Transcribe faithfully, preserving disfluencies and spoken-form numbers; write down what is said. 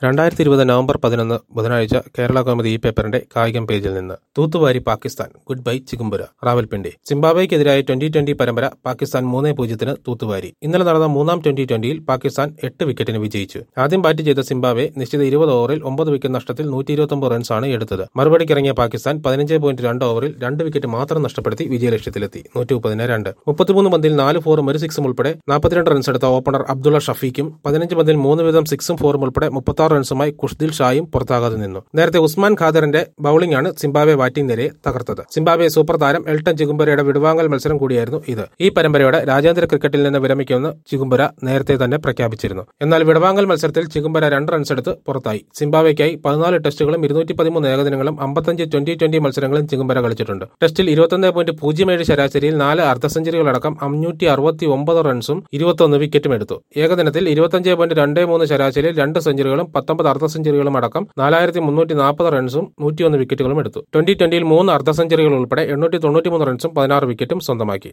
രണ്ടായിരത്തി ഇരുപത് നവംബർ പതിനൊന്ന് ബുധനാഴ്ച കേരള കൗമുദി ഈ പേപ്പറിന്റെ കായികം പേജിൽ നിന്ന് തൂത്തുവാരി Pakistan good bye Chigumbura Rawalpindi. സിംബാബ്വേക്കെതിരായ ട്വന്റി ട്വന്റി പരമ്പര പാകിസ്ഥാൻ മൂന്നേ പൂജ്യത്തിന് തൂത്തുവാരി. ഇന്നലെ നടന്ന മൂന്നാം ട്വന്റി ട്വന്റിയിൽ പാകിസ്ഥാൻ എട്ട് വിക്കറ്റിന് വിജയിച്ചു. ആദ്യം ബാറ്റ് ചെയ്ത സിംബാബ്വെ നിശ്ചിത ഇരുപത് ഓവറിൽ ഒമ്പത് വിക്കറ്റ് നഷ്ടത്തിൽ നൂറ്റി ഇരുപത്തൊമ്പത് റൺസാണ് എടുത്തത്. മറുപടിക്കിറങ്ങിയ പാകിസ്ഥാൻ പതിനഞ്ച് പോയിന്റ് രണ്ട് ഓവറിൽ രണ്ട് വിക്കറ്റ് മാത്രം നഷ്ടപ്പെടുത്തി വിജയലക്ഷ്യത്തിലെത്തി. നൂറ്റി മുപ്പതിന് രണ്ട്. മുപ്പത്തിമൂന്ന് പന്തിൽ നാല് ഫോറും ഒരു സിക്സും ഉൾപ്പെടെ നാൽപ്പത്തിരണ്ട് റൺസ് എടുത്ത ഓപ്പണർ അബ്ദുള്ള ഷഫീഖും പതിനഞ്ച് പന്തിൽ മൂന്ന് വീതം സിക്സും ഫോറും ഉൾപ്പെടെ മുപ്പത്തി റൺസുമായി കുഷ്ദിൽ ഷായും പുറത്താകാതെ നിന്നു. നേരത്തെ ഉസ്മാൻ ഖാദറിന്റെ ബൌളിംഗാണ് സിംബാബ്വെ ബാറ്റിംഗ് നിരയെ തകർത്തത്. സിംബാബ്വെ സൂപ്പർ താരം എൽട്ടൺ ചികുംബുരയുടെ വിടുവാങ്ങൽ മത്സരം കൂടിയായിരുന്നു ഇത്. ഈ പരമ്പരയോടെ രാജ്യാന്തര ക്രിക്കറ്റിൽ നിന്ന് വിരമിക്കുമെന്ന് ചികുംബുര നേരത്തെ തന്നെ പ്രഖ്യാപിച്ചിരുന്നു. എന്നാൽ വിടുവാങ്ങൽ മത്സരത്തിൽ ചികുംബുര രണ്ട് റൺസ് എടുത്ത് പുറത്തായി. സിംബാബ്വെക്കായി പതിനാല് ടെസ്റ്റുകളും ഇരുന്നൂറ്റി പതിമൂന്ന് ഏകദിനങ്ങളും അമ്പത്തഞ്ച് ട്വന്റി ട്വന്റി മത്സരങ്ങളും ചികുംബുര കളിച്ചിട്ടുണ്ട്. ടെസ്റ്റിൽ ഇരുപത്തൊന്ന് പോയിന്റ് പൂജ്യം ഏഴ് ശരാശരിയിൽ നാല് അർദ്ധ സെഞ്ചുറികളടക്കം അഞ്ഞൂറ്റി അറുപത്തി ഒമ്പത് റൺസും ഇരുപത്തൊന്ന് വിക്കറ്റും എടുത്തു. ഏകദിനത്തിൽ ഇരുപത്തഞ്ച് പോയിന്റ് രണ്ട് മൂന്ന് ശരാശരിയിൽ രണ്ട് സെഞ്ചുറികളും പത്തൊമ്പത് അർദ്ധ സെഞ്ചുറികളും അടക്കം നാലായിരത്തി മുന്നൂറ്റി നാൽപ്പത് റൺസും നൂറ്റിയൊന്ന് വിക്കറ്റുകളും എടുത്തു. ട്വന്റി ട്വന്റിയിൽ മൂന്ന് അർദ്ധ സെഞ്ചുറികൾ ഉൾപ്പെടെ എണ്ണൂറ്റി തൊണ്ണൂറ്റി മൂന്ന് റൺസും പതിനാറ് വിക്കറ്റും സ്വന്തമാക്കി.